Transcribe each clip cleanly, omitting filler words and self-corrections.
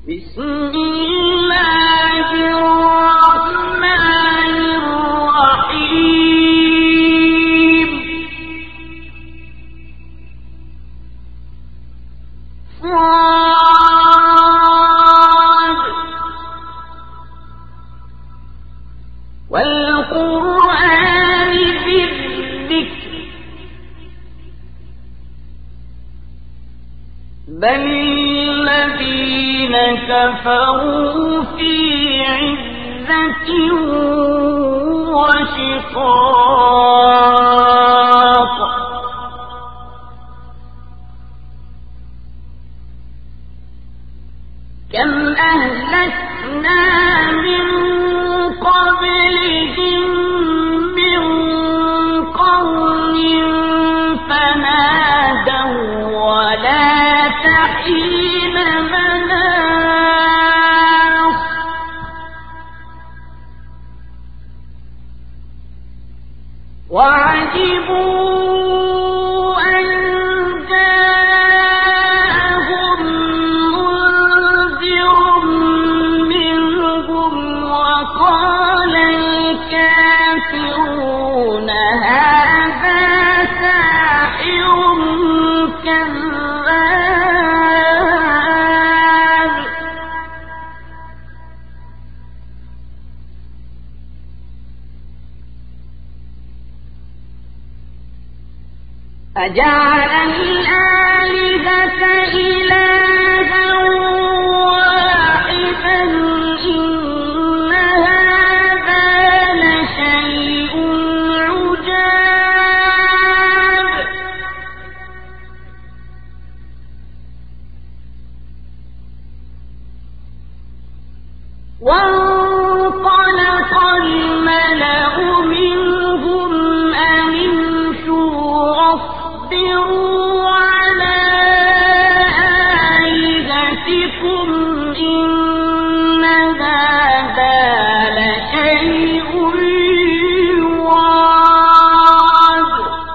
بسم الله الرحمن الرحيم صاد والقرآن ذي الذكر بل الذين كفروا في عزة وشقاق كم أهلكنا من قبلهم من قرن فنادوا ولا تحين مناص وعجبوا أن جاءهم منذر منهم وقال الكافرون هذا ساحر كذاب أجعل الآلهة إلها واحدا إن هذا لشيء عجاب وانطلق الملأ منهم أن امشوا واصبروا على آلهتكم إن هذا لشيء يراد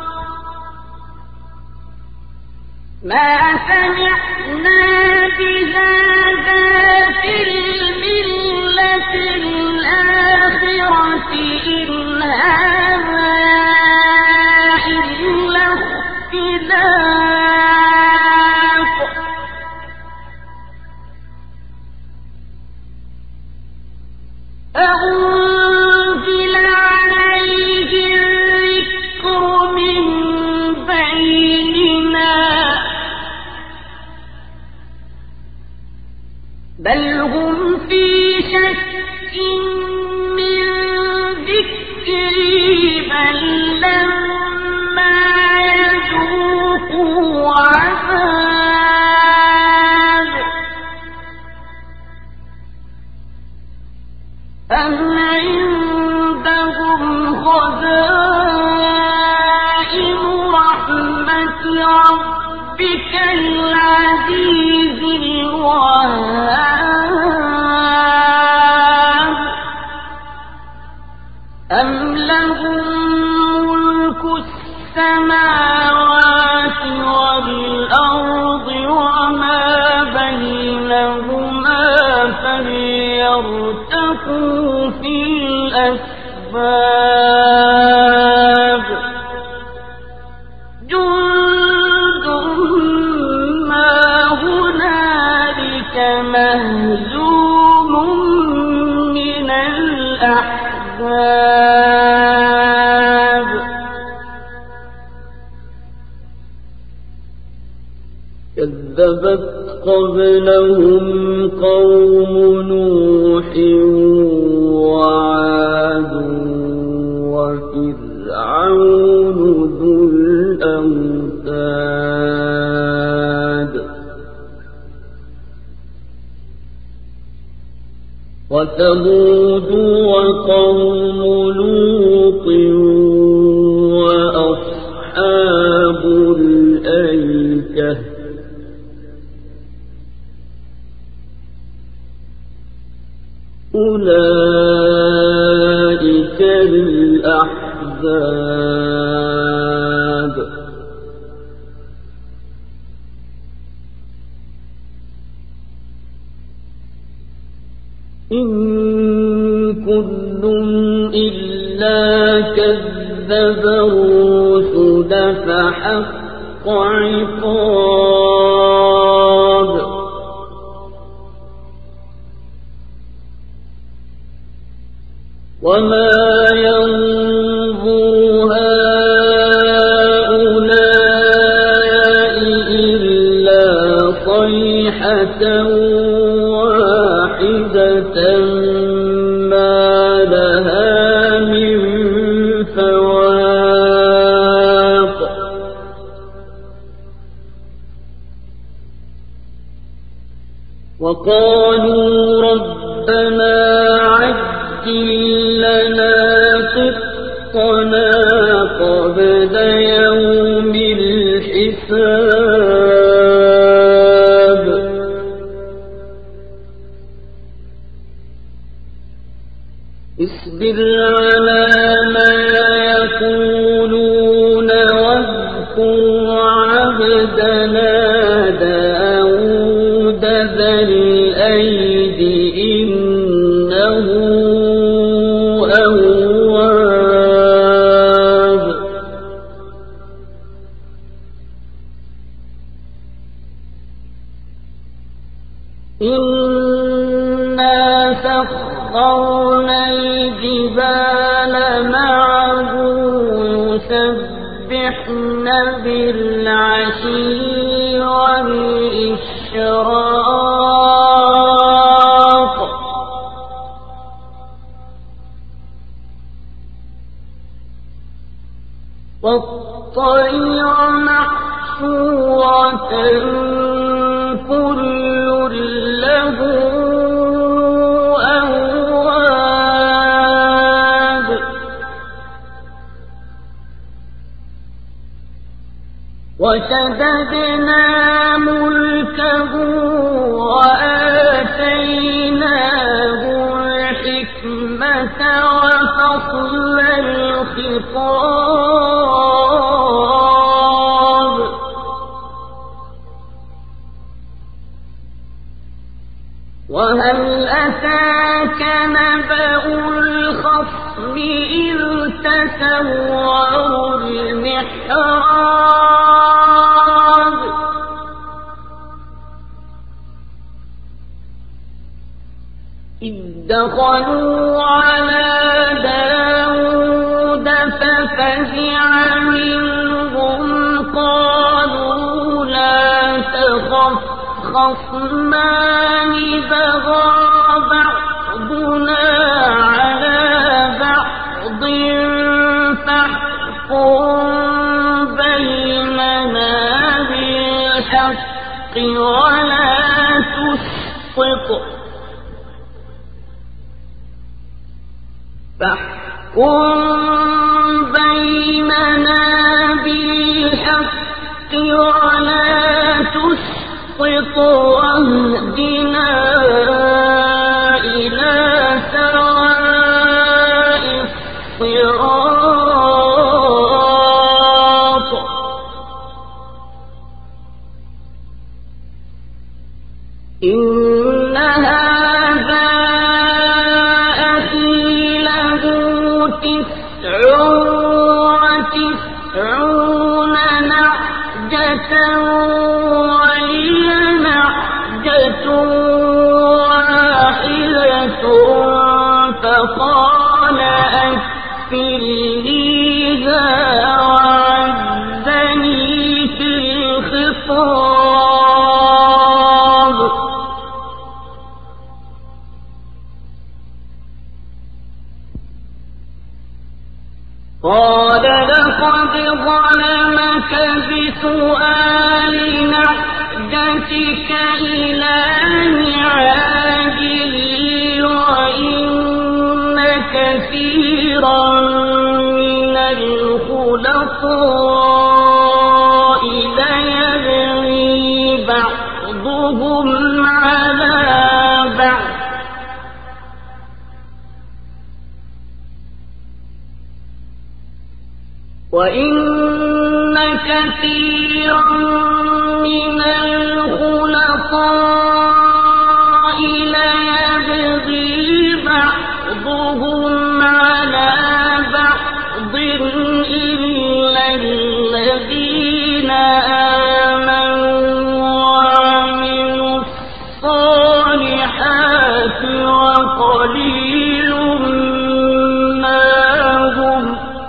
ما سمعنا بهذا في الملة الآخرة إن هذا إلا اختلاف أنزل عليه الذكر من بيننا بل هم في شك من ذكري بل لما يذوقوا عذاب أم عندهم خزائن رحمة ربك العزيز الوهاب أم لهم ملك السماوات والأرض وما بينهما فليرتقوا في الأسباب جند ما هنالك مهزوم من الأحزاب كذبت قبلهم قوم نوح وعاد وفرعون ذو الأوتاد وثمود وقوم لوط وأصحاب الأيكة أولئك الأحزاب إن كل إلا كذب الرسل فحق عقاب وما ينظر هؤلاء إلا صيحة واحدة ما لها من فواق وقالوا ربنا عجل لنا قسطنا قبل يوم الحساب اصبر على ما يقولون واذكر عبدنا داود ذا الأيد إنه أواب إنا سخرنا الجبال معه يسبحن بالعشي والإشراق والطير محشورة كل له أواب وشددنا ملكه وآتيناه الحكمة وفصل الخطاب وهل أتاك نبأ الخصم إذ تسوروا المحراب إذ دخلوا على داود ففزع منهم قالوا لا تخف خصمان بغى بعضنا على بعض فاحكم بيننا بالحق ولا تشطط ولا تشطط واهدنا إلى سواء الصراط إن هذا أخي له 99 نعجة ولي نعجة واحدة فقال أكفلنيها وعزني في الخطاب قال لقد ظلمك بسؤال نعجتك إلى نعاجه وإن كثيرا من الخلطاء ليبغي بعضهم على بعض وإن كثيرا من الخلطاء ليبغي الصالحات وقليل ما هم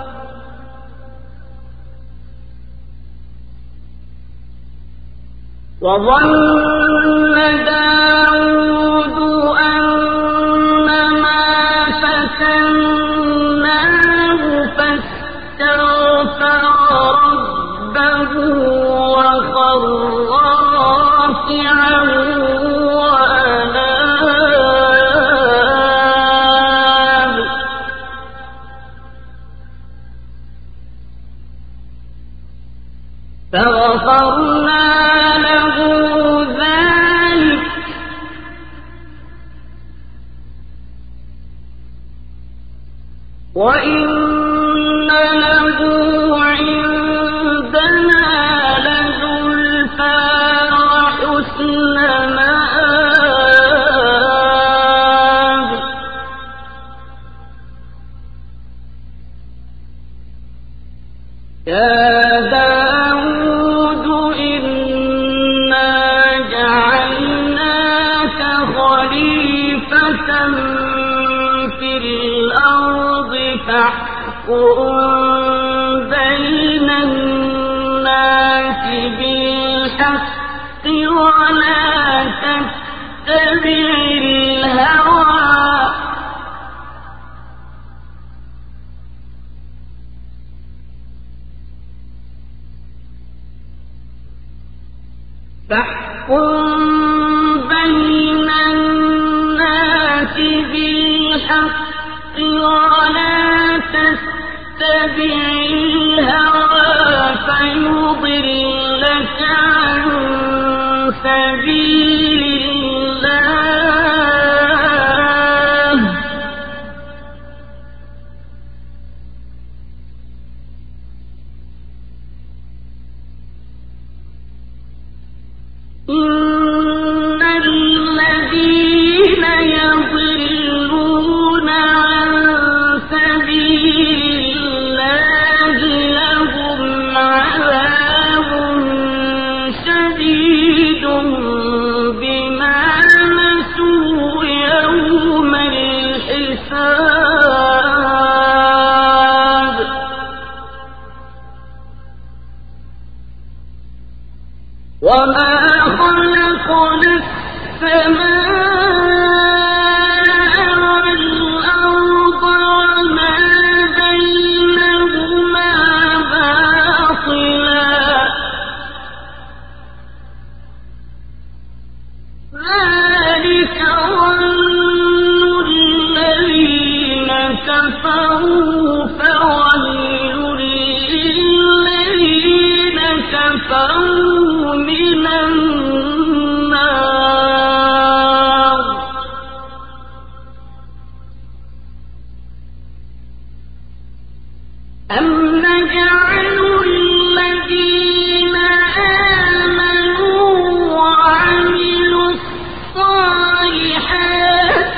وظن داود أنما فتناه فاستغفر ربه وخر راكعا وأناب فغفرنا له ذلك وإن له عندنا لزلفى وحسن مآب يا داود إنا جعلناك خليفة في الأرض فاحكم بين الناس بالحق ولا تتبع الهوى ولا تتبع الهوى فيضلك عن سبيل الله إن الذين يضلون عن سبيل الله لهم عذاب شديد بما نسوا يوم الحساب وما خلقنا السماء والأرض وما بينهما باطلا ذلك ظن الذين كفروا فويل للذين كفروا من النار أم نجعل الذين آمنوا وعملوا الصالحات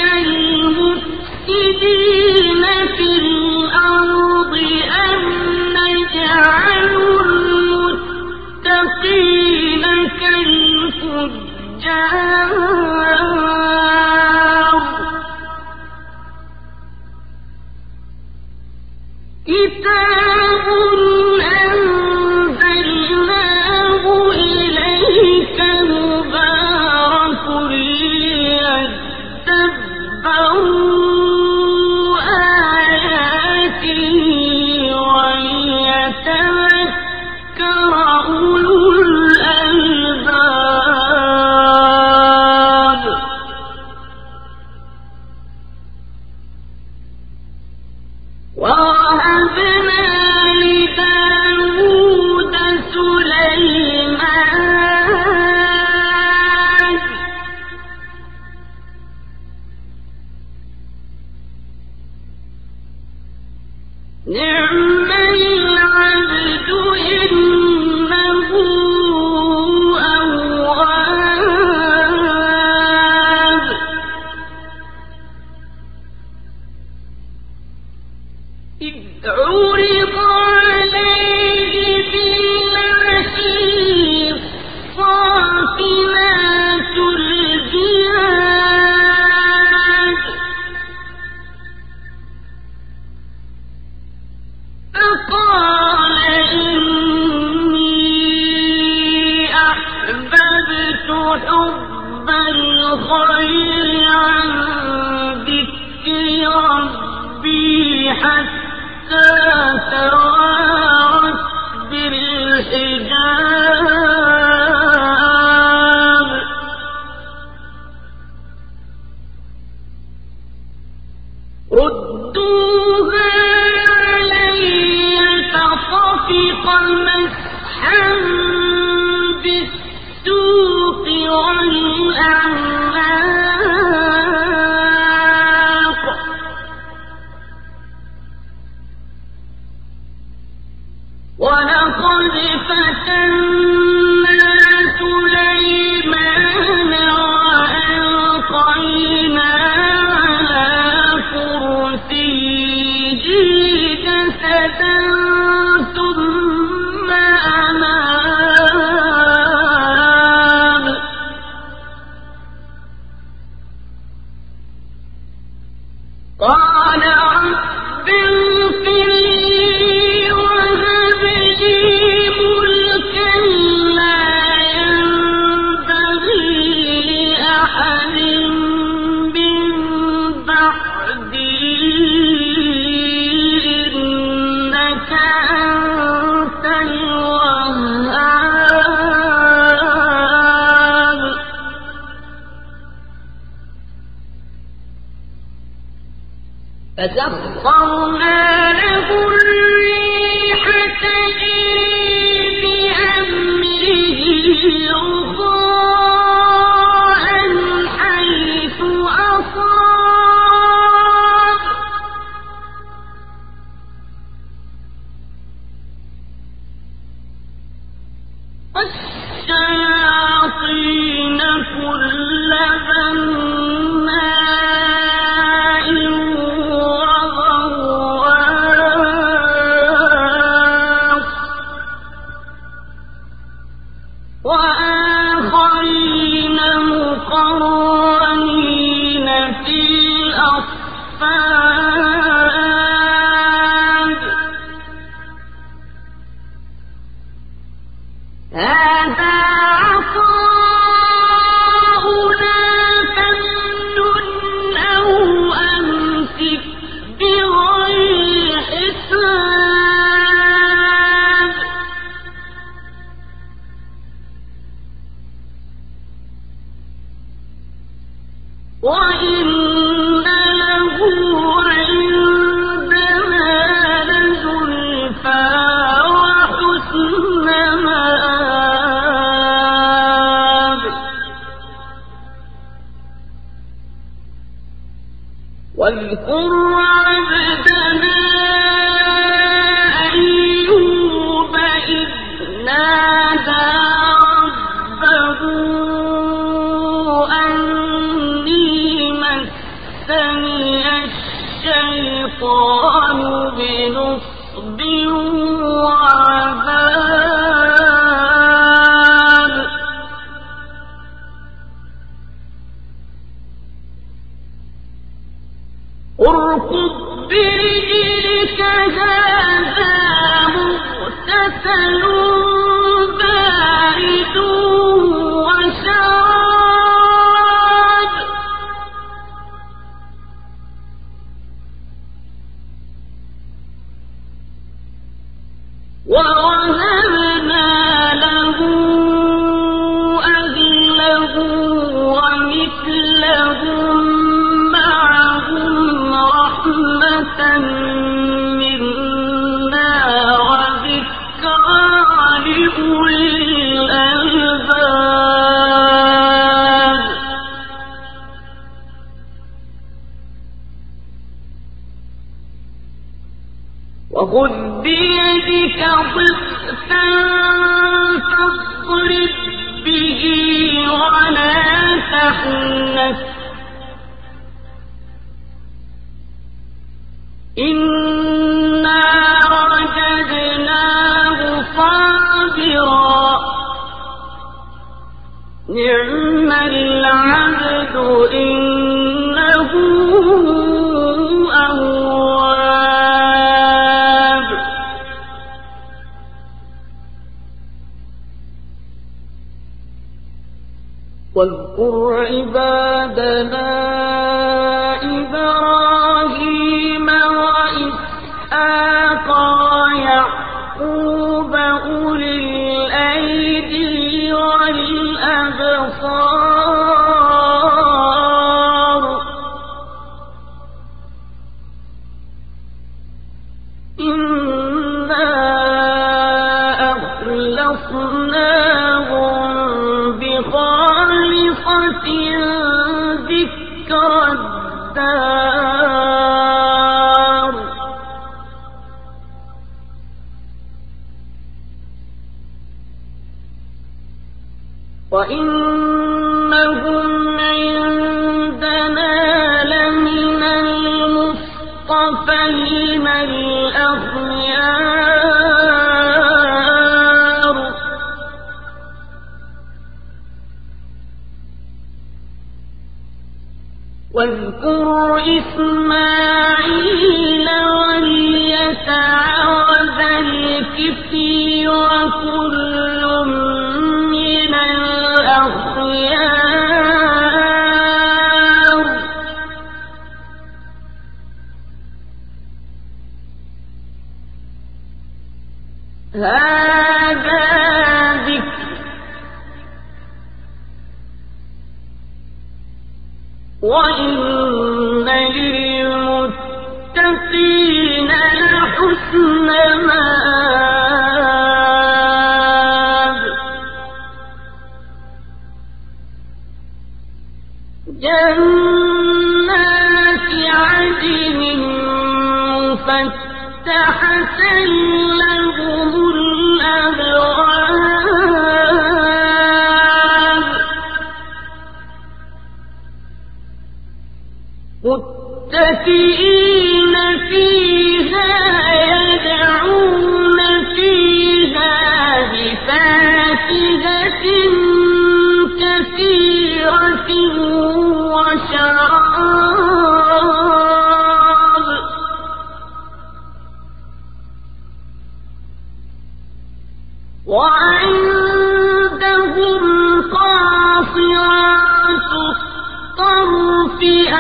كالمفسدين في الأرض أم نجعل المتقين كالفجار كتاب أنزلناه إليك مبارك ليدبروا آياته وليتذكر أولو الألباب ووهبنا لداود سليمان نعم العبد إنه أواب إذ عرض عليه بالعشي الصافنات الجياد الخير عن ذكر ربي حتى توارت بالحجاب ردوها علي فطفق مسحا بالسوق والأعناق ولقد فتنا سليمان وألقينا على كرسيه جسدا ثم أناب قال رب اغفر لي وهب لي ملكا لا ينبغي لأحد من بعدي إنك أنت الوهاب فسخرنا له الريح تجري بأمره رخاء حيث أصاب والشياطين كل بناء وغواص وآخرين مقرنين في الأصفاد هذا عطاؤنا فامنن أو أمسك بغير حساب وإن له عندنا لزلفى وحسن مآب واذكر عبدنا أيوب إذ نادى ربه أني مسني الشيطان بنصب وعذاب اركض برجلك هذا مغتسل بارد وشراب ووهبنا له أهله ومثلهم معهم رحمة منا وذكرى لأولي الألباب وخذ بيدك ضغثا فاضرب به ولا تحنث إنا رددناه صابرا نعم العبد إنه أواب واذكر عبادنا عندنا إبراهيم وإسحاق ويعقوب أولي الأيدي والأبصار إنا أخلصناهم بخالصة ذكر الدار وإنهم عندنا لمن المصطفين الأخيار واذكر إسماعيل واليسع وذا الكفل وكل من الأخيار هذا ذكر وإن للمتقين لحسن مآب جنات عدن مفتحة لهم الأبواب متكئين فيها يدعون فيها بفاكهة كثيرة وشراب وعندهم قاصرات الطرف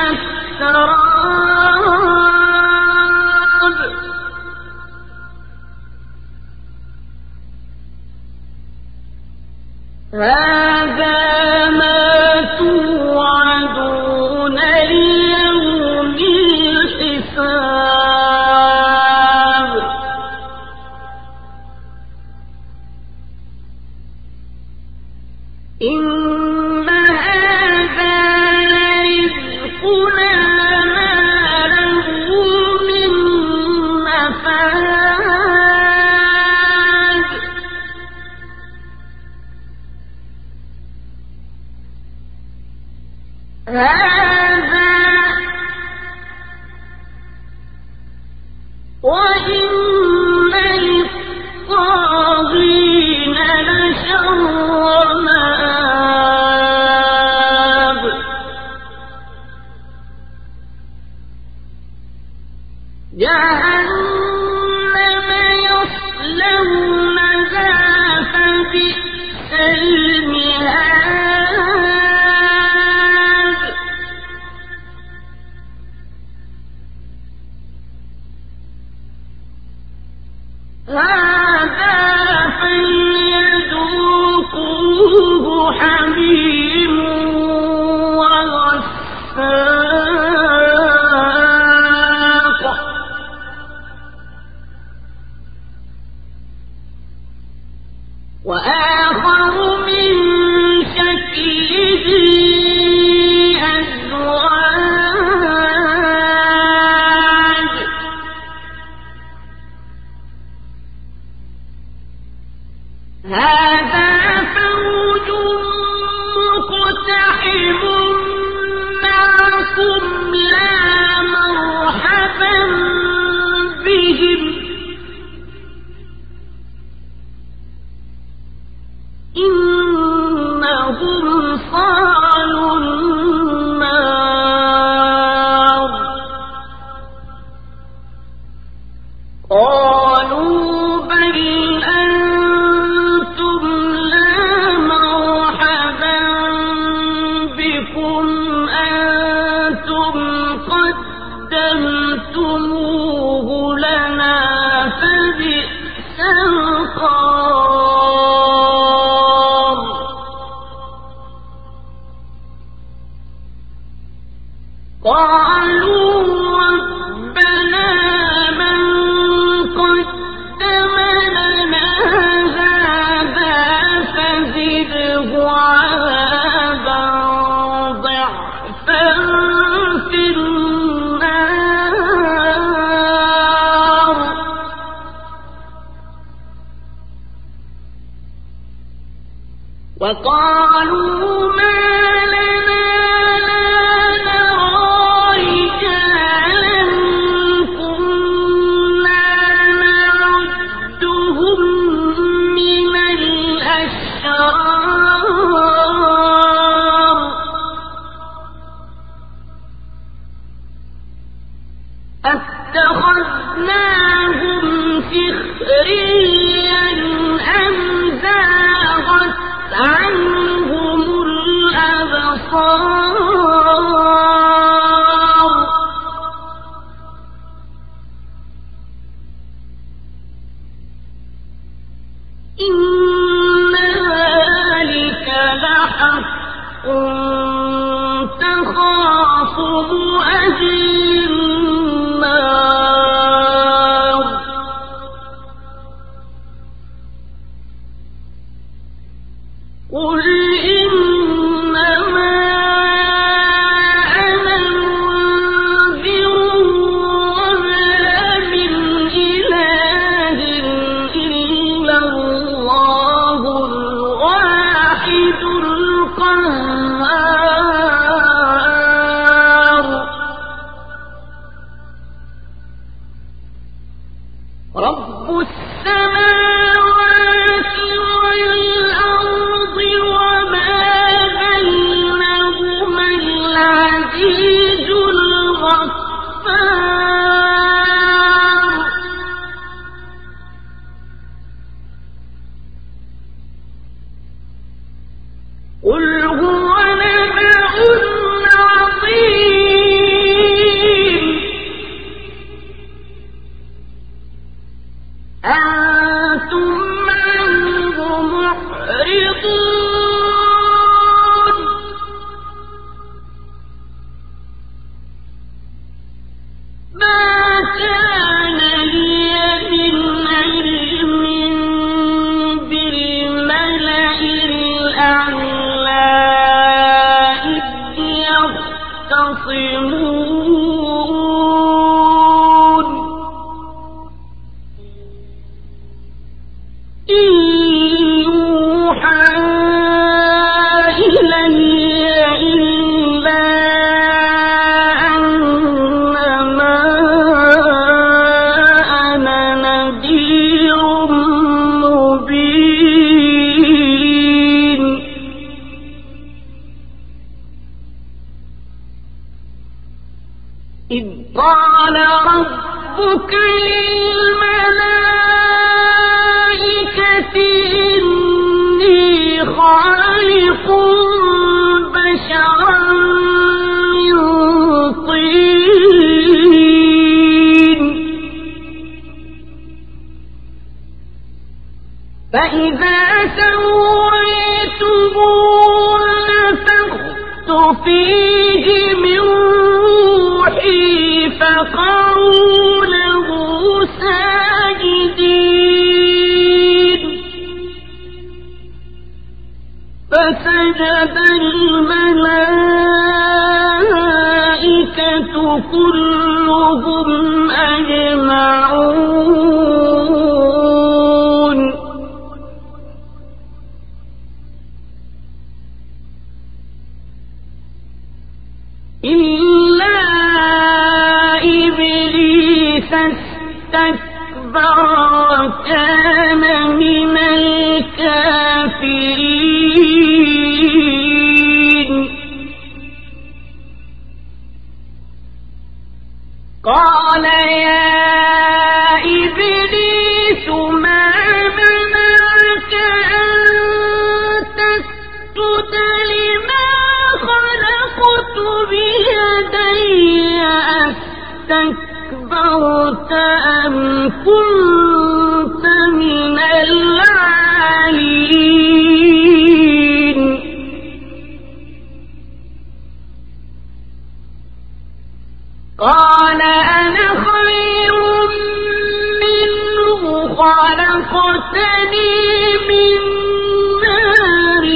أتراب هذا ما توعدون ليوم الحساب إن هذا لرزقنا ما له من نفاد هذا وإن للطاغين لشر مآب جهنم يصلونها فبئس المهاد هذا فليذوقوه حميم وغساق قالوا ربنا من قدم لنا هذا فزده عذابا ضعفا في النار وقالوا ما لنا لا نرى رجالا كنا نعدهم من الأشرار أتخذناهم سخريا أم زاغت عنهم الأبصار إن ذلك لحق تخاصم أهل النار قل إنما أنا منذر وما من إله إلا الله الواحد القهار رب السماوات والأرض وما بينهما العزيز الغفار قل هو نبأ عظيم أنتم عنه معرضون ما كان لي من علم بالملأ الأعلى إذ يختصمون إن يوحى إلي إلا أنما أنا نذير مبين إذ قال ربك للملائكة إني خالق بشرا من طين فإذا سويته ونفخت فيه من روحي فقعوا له ساجدين فسجد الملائكة كلهم أجمعون إلا إبليس استكبر وكان من الكافرين قال يا إبليس ما منعك أن تسجد لما خلقت بيدي أستكبرت أم كنت من العالين قال أنا خير منه خلقتني من نار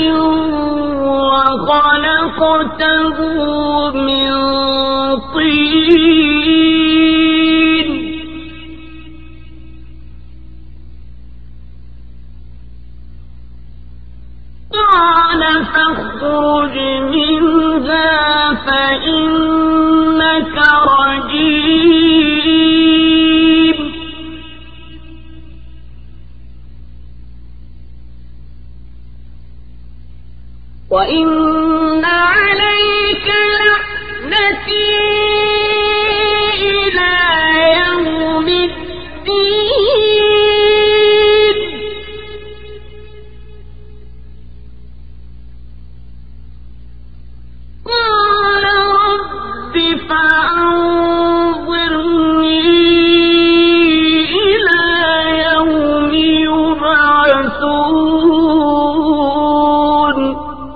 وخلقته من طين قال فاخرج منها فإنك رجيم وإن عليك لعنتي إلى يوم الدين قال رب فأنظرني إلى يوم يبعثون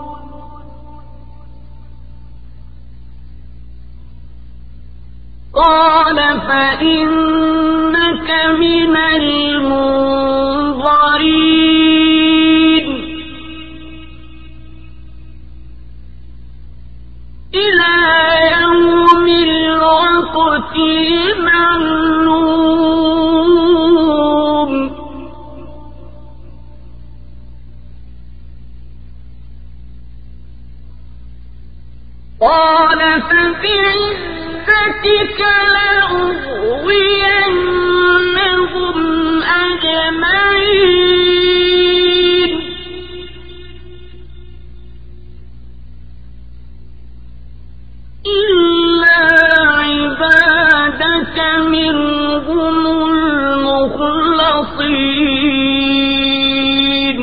قال فإنك من المنظرين إلى يوم الوقت المعلوم قال فبعزتك لأغوينهم أجمعين إلا عبادك منهم المخلصين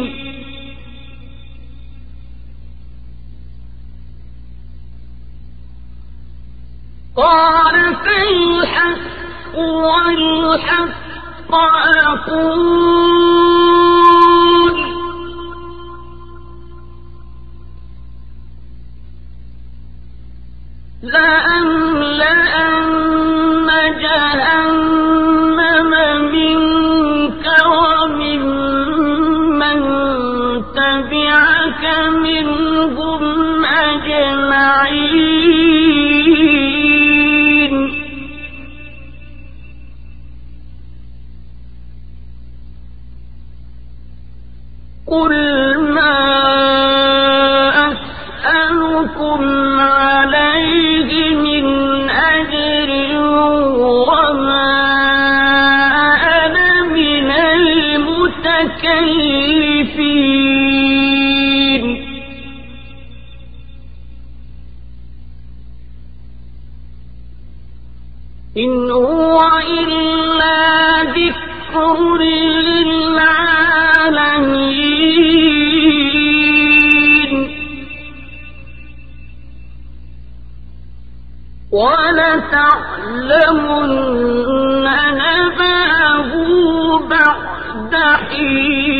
قال فالحق والحق أقول لأملأن جهنم منك وممن تبعك منهم أجمعين قل ما أسألكم عليه من أجر وما أنا من المتكلفين إن هو إلا ذكر للعالمين ولتعلمن نبأه بعد حين